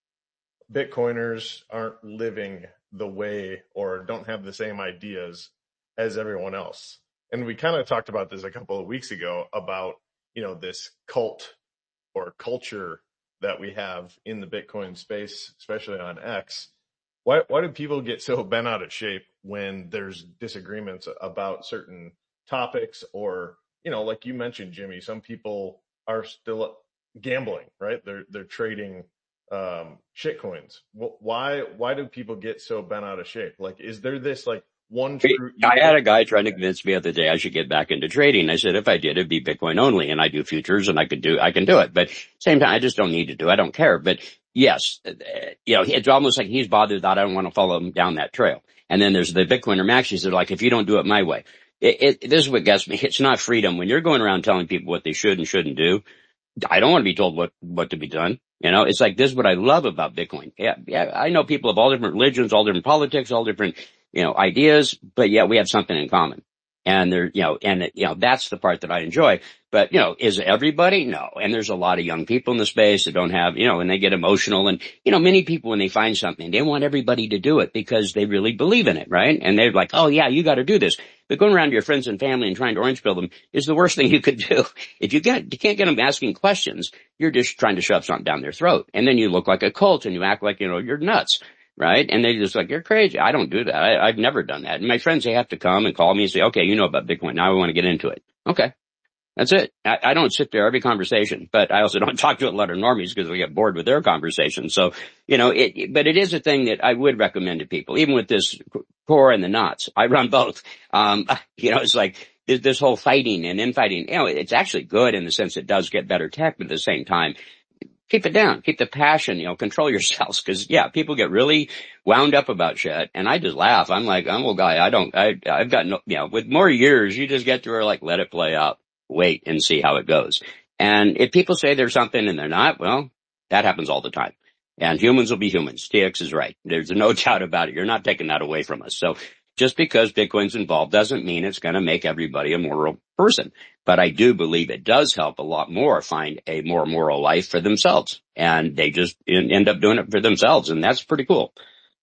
Bitcoiners aren't living the way or don't have the same ideas as everyone else? And we kind of talked about this a couple of weeks ago about, you know, this cult or culture that we have in the Bitcoin space, especially on X. Why, why do people get so bent out of shape when there's disagreements about certain topics or, you know, like you mentioned, Jimmy, some people are still gambling, right? They're, they're trading, um, shit coins. Why, why do people get so bent out of shape? Like, is there this like one true? I had a guy trying to convince me the other day I should get back into trading. I said, if I did, it'd be Bitcoin only, and I do futures and I could do, I can do it. But same time, I just don't need to do, I don't care. But yes, you know, it's almost like he's bothered that I don't want to follow him down that trail. And then there's the Bitcoiner maxis that are like, if you don't do it my way, it, it, this is what gets me. It's not freedom. When you're going around telling people what they should and shouldn't do, I don't want to be told what, what to be done. You know, it's like, this is what I love about Bitcoin. Yeah, yeah, I know people of all different religions, all different politics, all different, you know, ideas, but yeah, we have something in common. And there, you know, and, you know, that's the part that I enjoy. But, you know, is everybody? No. And there's a lot of young people in the space that don't have, you know, and they get emotional. And, you know, many people, when they find something, they want everybody to do it because they really believe in it, right? And they're like, oh yeah, you got to do this. But going around to your friends and family and trying to orange pill them is the worst thing you could do. If you get, you can't get them asking questions, you're just trying to shove something down their throat. And then you look like a cult and you act like, you know, you're nuts. Right? And they just like, you're crazy. I don't do that. I, I've never done that. And my friends, they have to come and call me and say, okay, you know about Bitcoin. Now I want to get into it. Okay. That's it. I, I don't sit there every conversation, but I also don't talk to a lot of normies because we get bored with their conversation. So, you know, it, but it is a thing that I would recommend to people, even with this core and the knots. I run both. Um, you know, it's like this, this whole fighting and infighting, you know, it's actually good in the sense it does get better tech, but at the same time, keep it down, keep the passion, you know, control yourselves. Cause yeah, people get really wound up about shit. And I just laugh. I'm like, I'm a guy. I don't, I, I've got no, you know, with more years, you just get to where like, let it play out, wait and see how it goes. And if people say there's something and they're not, well, that happens all the time. And humans will be humans. T X is right. There's no doubt about it. You're not taking that away from us. So just because Bitcoin's involved doesn't mean it's going to make everybody a moral person. But I do believe it does help a lot more find a more moral life for themselves. And they just end up doing it for themselves. And that's pretty cool.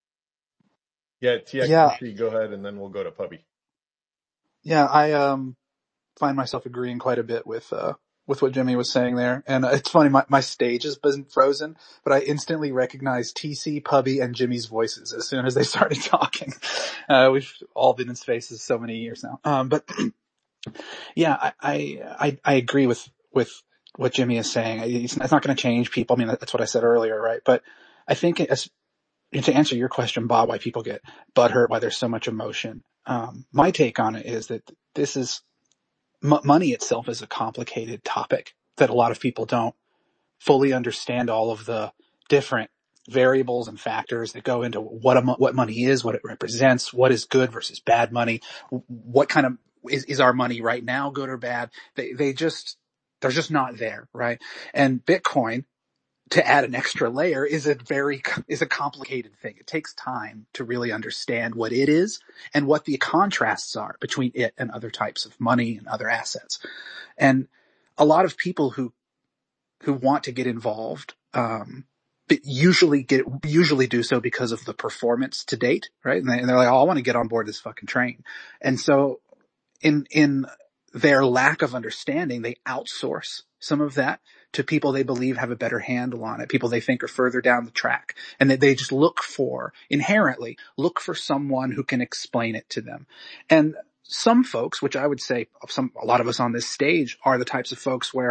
Yeah, T X, Yeah. go ahead and then we'll go to Puppy. Yeah, I um find myself agreeing quite a bit with uh with what Jimmy was saying there. And uh, it's funny, my, my stage has been frozen, but I instantly recognized T C, Pubby, and Jimmy's voices as soon as they started talking. Uh, we've all been in spaces so many years now. Um, but yeah, I, I, I agree with, with what Jimmy is saying. It's, it's not going to change people. I mean, that's what I said earlier, right? But I think as, to answer your question, Bob, why people get butthurt, why there's so much emotion. Um, my take on it is that this is, m- money itself is a complicated topic that a lot of people don't fully understand all of the different variables and factors that go into what a, what money is, what it represents, what is good versus bad money, what kind of is, is our money right now good or bad? They they just they're just not there, right? And Bitcoin, to add an extra layer, is a very is a complicated thing. It takes time to really understand what it is and what the contrasts are between it and other types of money and other assets. And a lot of people who who want to get involved, um, but usually get, usually do so because of the performance to date, right? And, they, and they're like, oh, I want to get on board this fucking train. And so in, in their lack of understanding, they outsource some of that to people they believe have a better handle on it, people they think are further down the track. And that they just look for, inherently, look for someone who can explain it to them. And some folks, which I would say some, a lot of us on this stage are the types of folks where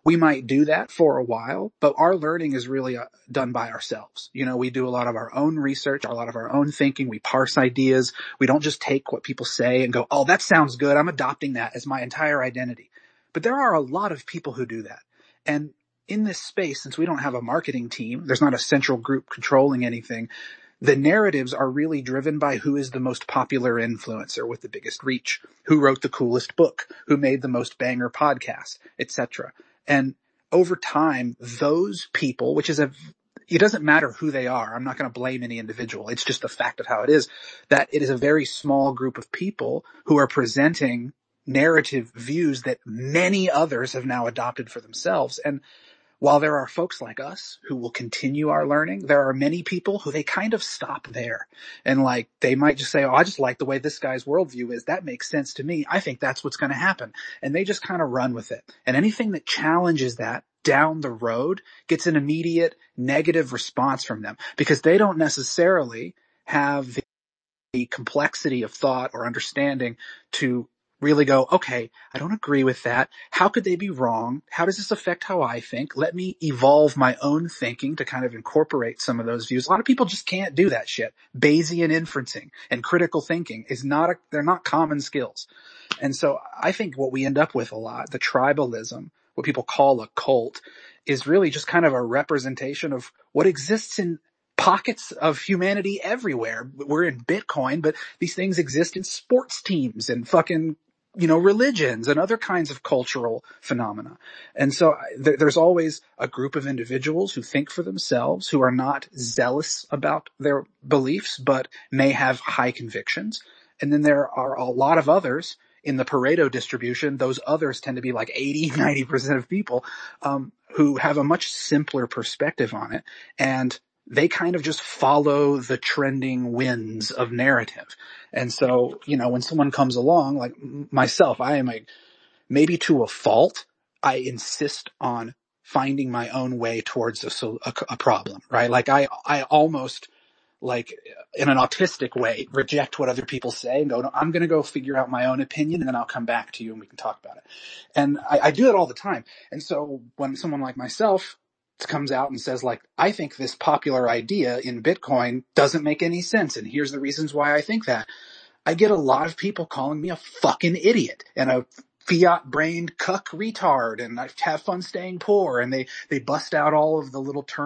we might do that for a while, but our learning is really uh, done by ourselves. You know, we do a lot of our own research, a lot of our own thinking. We parse ideas. We don't just take what people say and go, oh, that sounds good. I'm adopting that as my entire identity. But there are a lot of people who do that. And in this space, since we don't have a marketing team, there's not a central group controlling anything. The narratives are really driven by who is the most popular influencer with the biggest reach, who wrote the coolest book, who made the most banger podcast, et cetera. And over time, those people, which is a, it doesn't matter who they are. I'm not going to blame any individual. It's just the fact of how it is, that it is a very small group of people who are presenting narrative views that many others have now adopted for themselves. And while there are folks like us who will continue our learning, there are many people who they kind of stop there. And like, they might just say, oh, I just like the way this guy's worldview is. That makes sense to me. I think that's what's going to happen. And they just kind of run with it. And anything that challenges that down the road gets an immediate negative response from them, because they don't necessarily have the, the complexity of thought or understanding to really go, okay, I don't agree with that. How could they be wrong? How does this affect how I think? Let me evolve my own thinking to kind of incorporate some of those views. A lot of people just can't do that shit. Bayesian inferencing and critical thinking is not a, they're not common skills. And so I think what we end up with a lot, the tribalism, what people call a cult, is really just kind of a representation of what exists in pockets of humanity everywhere. We're in Bitcoin, but these things exist in sports teams and fucking, you know, religions and other kinds of cultural phenomena. And so th- there's always a group of individuals who think for themselves, who are not zealous about their beliefs, but may have high convictions. And then there are a lot of others in the Pareto distribution. Those others tend to be like eighty, ninety percent of people, um, who have a much simpler perspective on it. And they kind of just follow the trending winds of narrative. And so, you know, when someone comes along, like myself, I am a, maybe to a fault, I insist on finding my own way towards a, a, a problem, right? Like I, I almost, like in an autistic way, reject what other people say and go, no, I'm going to go figure out my own opinion, and then I'll come back to you and we can talk about it. And I, I do it all the time. And so when someone like myself comes out and says, like, I think this popular idea in Bitcoin doesn't make any sense, and here's the reasons why I think that, I get a lot of people calling me a fucking idiot and a fiat-brained cuck retard, and I have fun staying poor, and they, they bust out all of the little terms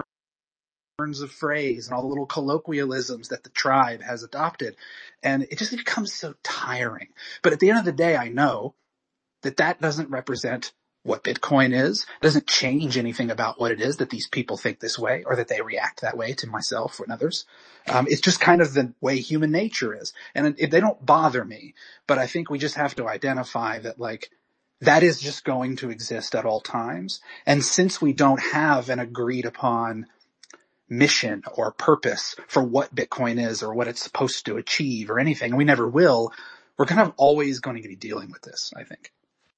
of phrase and all the little colloquialisms that the tribe has adopted. And it just becomes so tiring. But at the end of the day, I know that that doesn't represent what Bitcoin is. It doesn't change anything about what it is that these people think this way or that they react that way to myself and others. Um, it's just kind of the way human nature is. And it, they don't bother me. But I think we just have to identify that, like, that is just going to exist at all times. And since we don't have an agreed upon mission or purpose for what Bitcoin is or what it's supposed to achieve or anything, and we never will, we're kind of always going to be dealing with this, I think.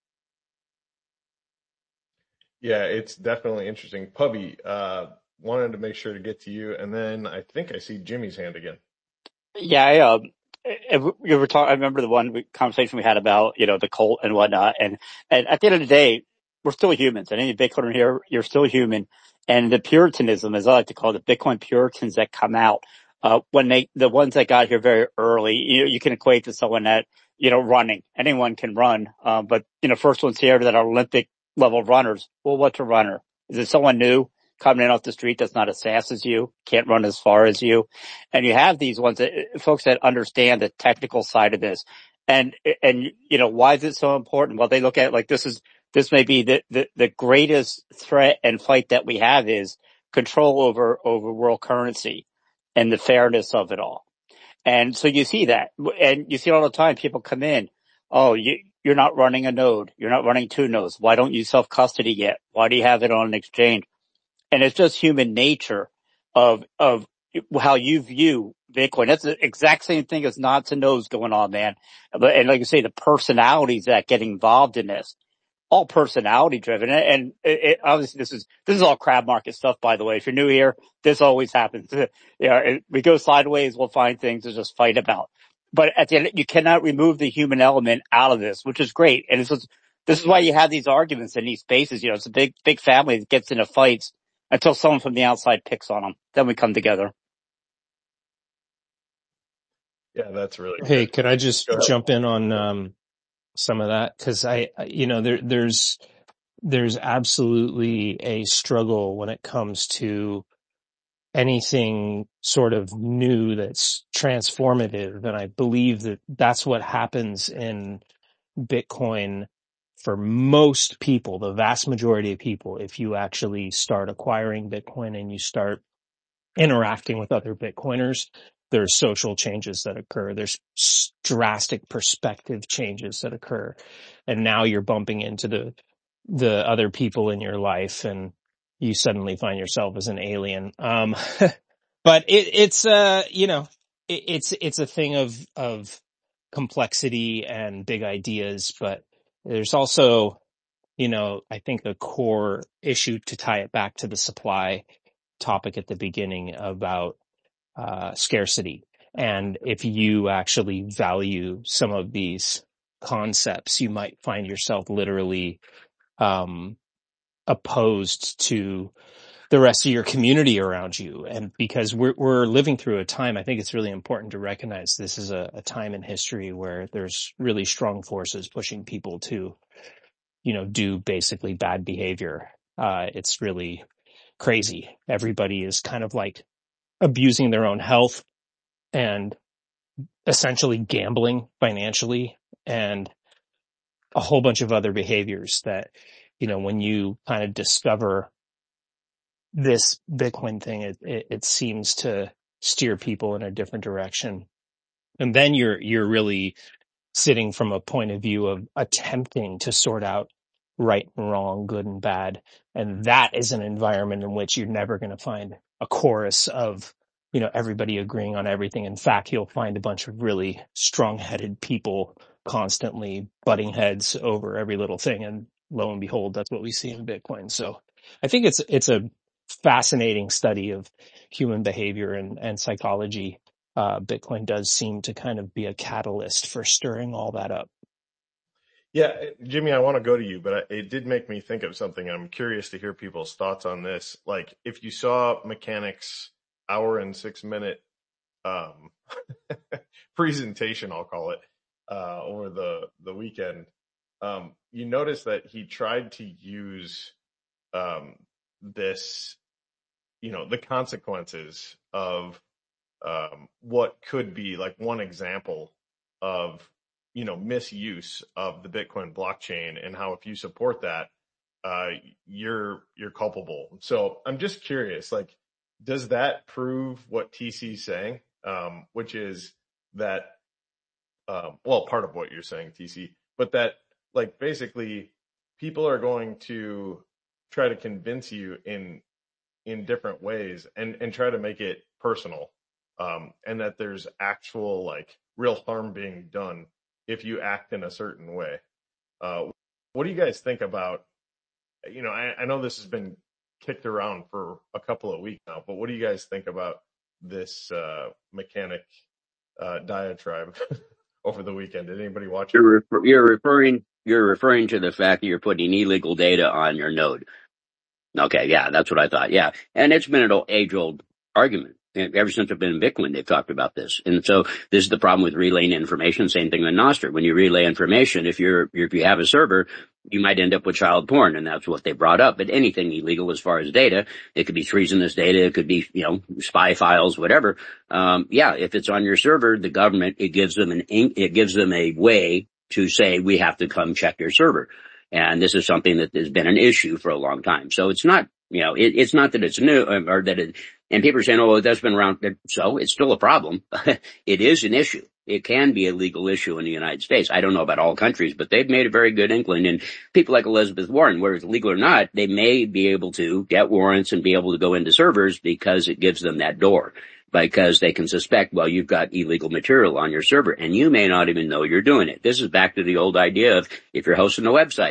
Yeah, it's definitely interesting. Pubby, uh, wanted to make sure to get to you, and then I think I see Jimmy's hand again. Yeah, I, uh, we were talking, I remember the one conversation we had about, you know, the cult and whatnot. And, and at the end of the day, we're still humans. And any Bitcoiner here, you're still human. And the Puritanism, as I like to call it, the Bitcoin Puritans that come out, uh, when they, the ones that got here very early, you, you can equate to someone that, you know, running. Anyone can run. Um, but, you know, first ones here that are Olympic level runners. Well, what's a runner? Is it someone new coming in off the street that's not as fast as you, can't run as far as you? And you have these ones that, folks that understand the technical side of this. And, and, you know, why is it so important? Well, they look at it like this is, this may be the, the, the greatest threat and fight that we have is control over, over world currency and the fairness of it all. And so you see that, and you see it all the time. People come in, oh, you, you're not running a node. You're not running two nodes. Why don't you self-custody yet? Why do you have it on an exchange? And it's just human nature of, of how you view Bitcoin. That's the exact same thing as nods and nodes going on, man. But, and like you say, the personalities that get involved in this, all personality driven. And it, it, obviously this is, this is all crab market stuff, by the way. If you're new here, this always happens. You know, it, we go sideways, we'll find things to just fight about. But at the end, you cannot remove the human element out of this, which is great. And it's just, this is why you have these arguments in these spaces. You know, it's a big, big family that gets into fights until someone from the outside picks on them. Then we come together. Yeah, that's really Hey, good. could I just Go ahead. jump in on um, some of that? Because I, I- you know, there, there's there's absolutely a struggle when it comes to anything sort of new that's transformative, and I believe that that's what happens in Bitcoin for most people, the vast majority of people. If you actually start acquiring Bitcoin and you start interacting with other Bitcoiners, there's social changes that occur. There's drastic perspective changes that occur. And now you're bumping into the, the other people in your life and you suddenly find yourself as an alien. Um, but it, it's, uh, you know, it, it's, it's a thing of, of complexity and big ideas, but there's also, you know, I think the core issue, to tie it back to the supply topic at the beginning, about uh, scarcity. And if you actually value some of these concepts, you might find yourself literally um, opposed to the rest of your community around you. And because we're we're living through a time, I think it's really important to recognize this is a, a time in history where there's really strong forces pushing people to, you know, do basically bad behavior. Uh, it's really crazy. Everybody is kind of like abusing their own health and essentially gambling financially, and a whole bunch of other behaviors that, you know, when you kind of discover this Bitcoin thing, it, it, it seems to steer people in a different direction. And then you're, you're really sitting from a point of view of attempting to sort out right and wrong, good and bad. And that is an environment in which you're never going to find a chorus of, you know, everybody agreeing on everything. In fact, you'll find a bunch of really strong-headed people constantly butting heads over every little thing. And lo and behold, that's what we see in Bitcoin. So I think it's, it's a fascinating study of human behavior and, and psychology. Uh, Bitcoin does seem to kind of be a catalyst for stirring all that up. Yeah, Jimmy, I want to go to you, but I, it did make me think of something. I'm curious to hear people's thoughts on this. Like, if you saw Mechanics' hour and six minute um, presentation, I'll call it, uh, over the the weekend, um, you notice that he tried to use um, this, you know, the consequences of um, what could be like one example of, you know, misuse of the Bitcoin blockchain, and how if you support that, uh, you're, you're culpable. So I'm just curious, like, does that prove what T C's saying? Um, which is that, um, well, part of what you're saying, T C, but that, like, basically people are going to try to convince you in, in different ways, and, and try to make it personal. Um, and that there's actual, like, real harm being done if you act in a certain way. Uh, what do you guys think about, you know, I, I know this has been kicked around for a couple of weeks now, but what do you guys think about this, uh, mechanic, uh, diatribe over the weekend? Did anybody watch it? You're, refer- you're referring, you're referring to the fact that you're putting illegal data on your node. Okay. Yeah. That's what I thought. Yeah. And it's been an age old argument. Ever since I've been in Bitcoin, they've talked about this. And so this is the problem with relaying information. Same thing with Nostr. When you relay information, if you're, if you have a server, you might end up with child porn. And that's what they brought up. But anything illegal as far as data, it could be treasonous data. It could be, you know, spy files, whatever. Um, yeah. If it's on your server, the government, it gives them an, it gives them a way to say, we have to come check your server. And this is something that has been an issue for a long time. So it's not, you know, it, it's not that it's new, or that it, and people are saying, oh, that's been around. So it's still a problem. It is an issue. It can be a legal issue in the United States. I don't know about all countries, but they've made a very good inkling. And people like Elizabeth Warren, whether it's legal or not, they may be able to get warrants and be able to go into servers because it gives them that door. Because they can suspect, well, you've got illegal material on your server and you may not even know you're doing it. This is back to the old idea of if you're hosting a website,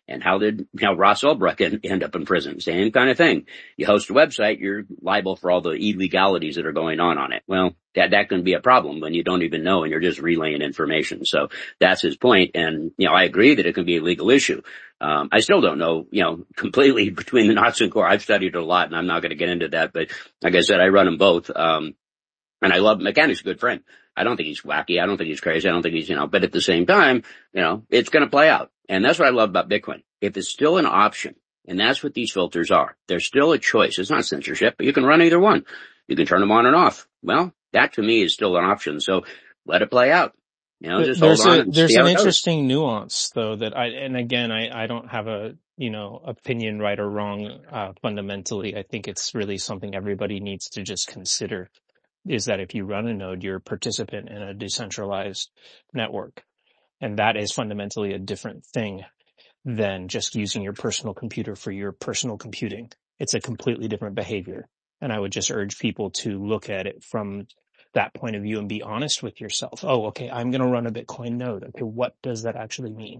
And how did, you know, Ross Ulbricht end, end up in prison? Same kind of thing. You host a website, you're liable for all the illegalities that are going on on it. Well, that, that can be a problem when you don't even know and you're just relaying information. So that's his point. And, you know, I agree that it can be a legal issue. Um, I still don't know, you know, completely between the Knots and Core. I've studied it a lot and I'm not going to get into that. But like I said, I run them both. Um, and I love Mechanic's a good friend. I don't think he's wacky. I don't think he's crazy. I don't think he's, you know, but at the same time, you know, it's going to play out. And that's what I love about Bitcoin. If it's still an option, and that's what these filters are, they're still a choice. It's not censorship, but you can run either one. You can turn them on and off. Well, that to me is still an option. So let it play out. You know, just there's hold on a, and there's see how an it goes. interesting nuance though that I, and again, I, I don't have a, you know, opinion right or wrong, uh, fundamentally. I think it's really something everybody needs to just consider, is that if you run a node, you're a participant in a decentralized network. And that is fundamentally a different thing than just using your personal computer for your personal computing. It's a completely different behavior. And I would just urge people to look at it from that point of view and be honest with yourself. Oh, okay, I'm going to run a Bitcoin node. Okay, what does that actually mean?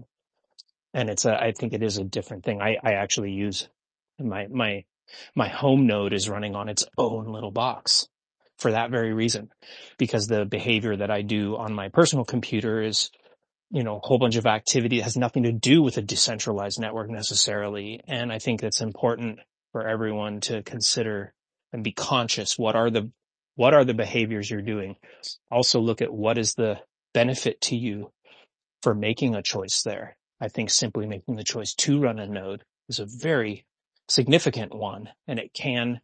And it's a, I think it is a different thing. I, I actually use my, my, my home node is running on its own little box for that very reason, because the behavior that I do on my personal computer is, you know, a whole bunch of activity that has nothing to do with a decentralized network necessarily. And I think it's important for everyone to consider and be conscious. What are the, what are the behaviors you're doing? Also look at what is the benefit to you for making a choice there. I think simply making the choice to run a node is a very significant one, and it can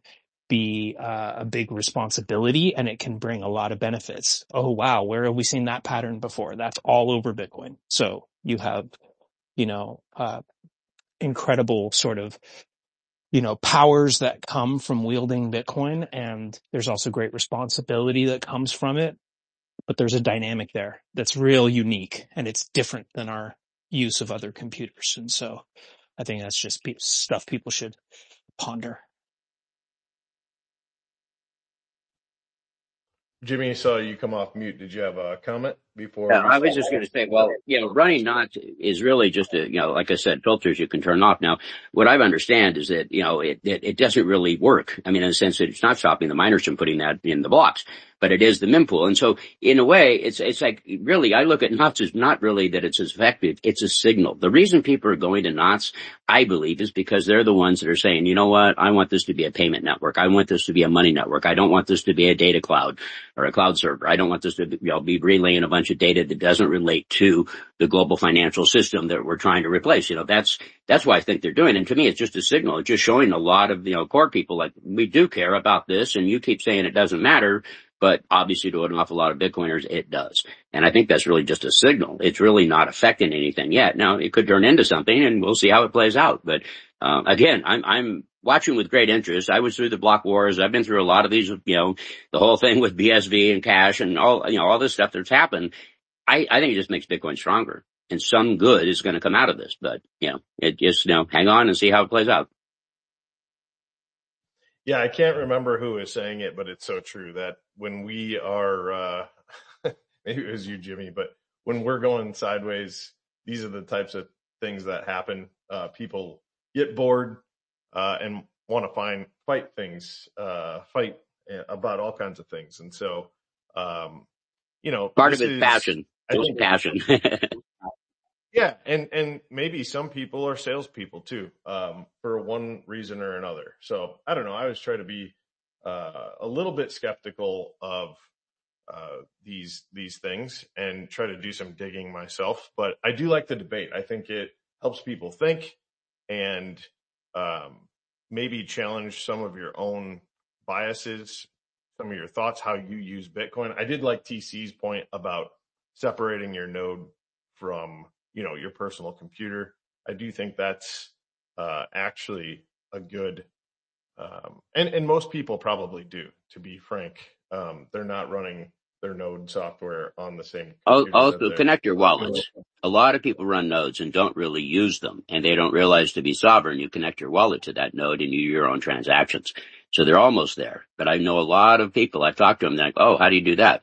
be uh, a big responsibility, and it can bring a lot of benefits. Oh, wow, where have we seen that pattern before? That's all over Bitcoin. So you have, you know, uh, incredible sort of, you know, powers that come from wielding Bitcoin, and there's also great responsibility that comes from it. But there's a dynamic there that's real unique, and it's different than our use of other computers. And so I think that's just pe- stuff people should ponder. Jimmy, saw you come off mute. Did you have a comment before Yeah, we I was start? just going to say, well, you know, running knots is really just a, you know, like I said, filters you can turn off. Now, what I understand is that, you know, it, it, it doesn't really work. I mean, in the sense that it's not stopping the miners from putting that in the blocks, but it is the mempool. And so in a way, it's, it's like really, I look at knots as not really that it's as effective. It's a signal. The reason people are going to knots, I believe, is because they're the ones that are saying, you know what? I want this to be a payment network. I want this to be a money network. I don't want this to be a data cloud or a cloud server. I don't want this to be, you know, be relaying a bunch of data that doesn't relate to the global financial system that we're trying to replace. You know, that's, that's why I think they're doing it. And to me, it's just a signal. It's just showing a lot of, you know, core people like, we do care about this, and you keep saying it doesn't matter. But obviously to an awful lot of Bitcoiners, it does. And I think that's really just a signal. It's really not affecting anything yet. Now, it could turn into something, and we'll see how it plays out. But, um, again, I'm, I'm watching with great interest. I was through the block wars. I've been through a lot of these, you know, the whole thing with B S V and cash and all, you know, all this stuff that's happened. I, I think it just makes Bitcoin stronger, and some good is going to come out of this. But, you know, it just, you know, hang on and see how it plays out. Yeah, I can't remember who is saying it, but it's so true that when we are, uh, maybe it was you, Jimmy, but when we're going sideways, these are the types of things that happen. Uh, people get bored, uh, and want to find, fight things, uh, fight about all kinds of things. And so, um, you know, Part of this it's is, passion. I Just think, passion. yeah, and, and maybe some people are salespeople too, um, for one reason or another. So I don't know. I always try to be uh, a little bit skeptical of uh, these these things and try to do some digging myself. But I do like the debate. I think it helps people think and um, maybe challenge some of your own biases, some of your thoughts, how you use Bitcoin. I did like T C's point about separating your node from, you know, your personal computer. I do think that's uh, actually a good, um, and, and most people probably do, to be frank. Um, they're not running their node software on the same computer. Also, that connect your wallets. A lot of people run nodes and don't really use them, and they don't realize to be sovereign, you connect your wallet to that node and you do your own transactions. So they're almost there. But I know a lot of people, I've talked to them, they're like, oh, how do you do that?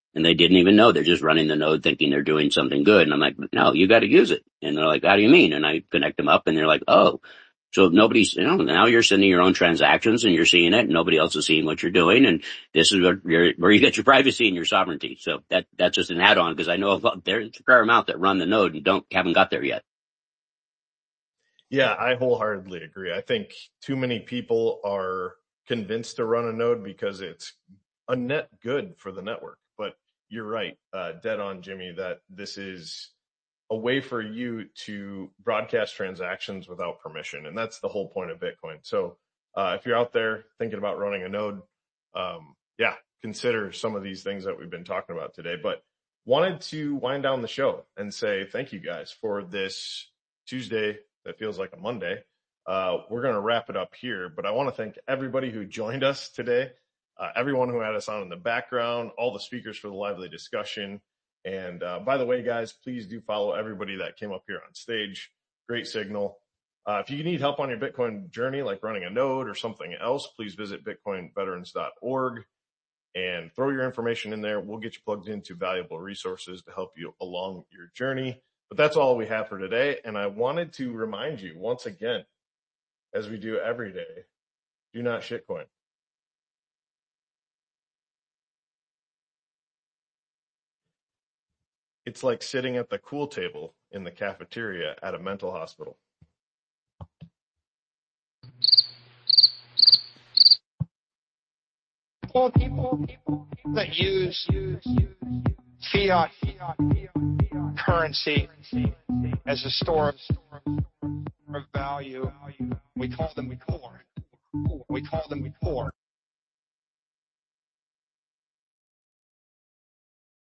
And they didn't even know. They're just running the node thinking they're doing something good. And I'm like, no, you got to use it. And they're like, how do you mean? And I connect them up and they're like, oh, so nobody's, you know, now you're sending your own transactions and you're seeing it and nobody else is seeing what you're doing. And this is where, you're, where you get your privacy and your sovereignty. So that, that's just an add-on because I know about, there's a fair amount that run the node and don't, haven't got there yet. Yeah, I wholeheartedly agree. I think too many people are convinced to run a node because it's a net good for the network. But you're right, uh, dead on, Jimmy, that this is a way for you to broadcast transactions without permission. And that's the whole point of Bitcoin. So uh, if you're out there thinking about running a node, um, yeah, consider some of these things that we've been talking about today. But wanted to wind down the show and say thank you guys for this Tuesday that feels like a Monday. Uh, we're going to wrap it up here, but I want to thank everybody who joined us today, uh, everyone who had us on in the background, all the speakers for the lively discussion. And uh, by the way, guys, please do follow everybody that came up here on stage. Great signal. Uh, if you need help on your Bitcoin journey, like running a node or something else, please visit bitcoin veterans dot org and throw your information in there. We'll get you plugged into valuable resources to help you along your journey. But that's all we have for today. And I wanted to remind you once again, as we do every day, do not shitcoin. It's like sitting at the cool table in the cafeteria at a mental hospital. People, people, people that use fiat currency as a store of value, we call them poor. We call them poor.